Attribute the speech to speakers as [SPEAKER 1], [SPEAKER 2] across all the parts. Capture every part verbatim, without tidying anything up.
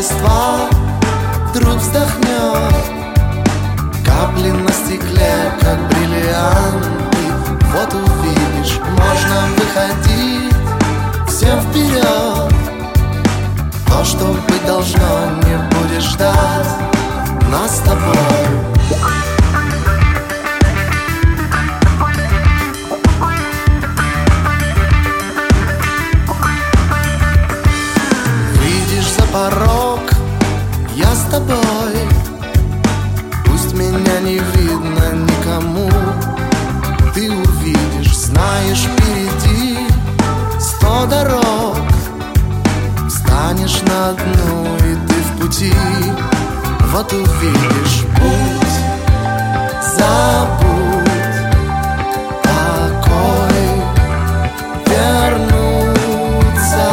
[SPEAKER 1] листва вдруг вздохнет. Капли на стекле, как бриллианты. Вот увидишь, можно выходить всем вперед. То, что быть должно, не будешь ждать нас с тобой. Порог, я с тобой. Пусть меня не видно никому, ты увидишь, знаешь, впереди сто дорог. Встанешь на одну, и ты в пути. Вот увидишь путь, забудь покой, вернуться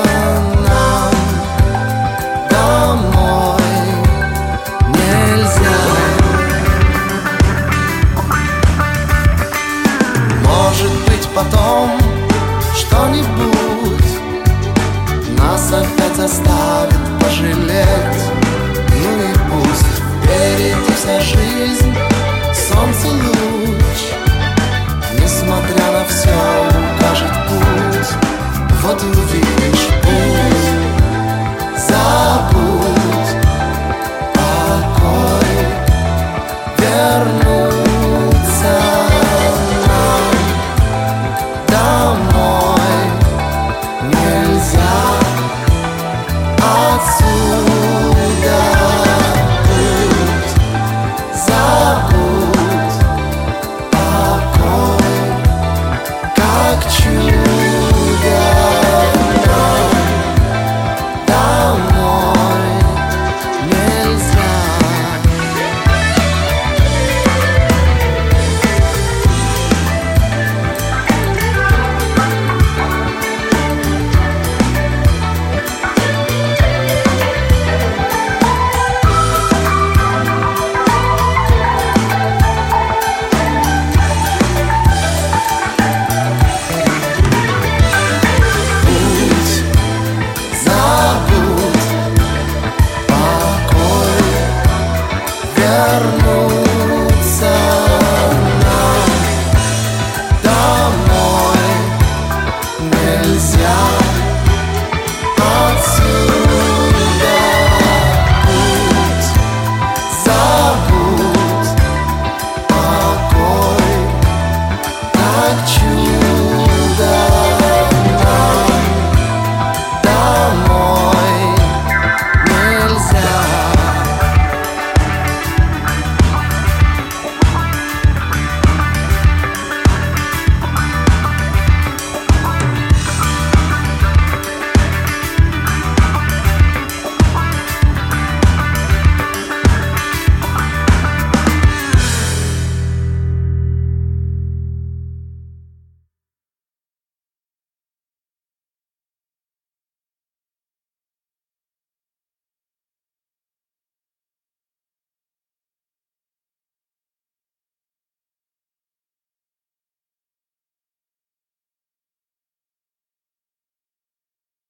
[SPEAKER 1] потом что-нибудь нас опять заставит пожалеть. Ну и пусть впереди вся жизнь, солнце луч, несмотря на все, укажет путь. Вот увидишь путь, забудь покой, вернуться домой. Нельзя отсюда путь, забудь покой, как чудо нам домой нельзя. Вернуться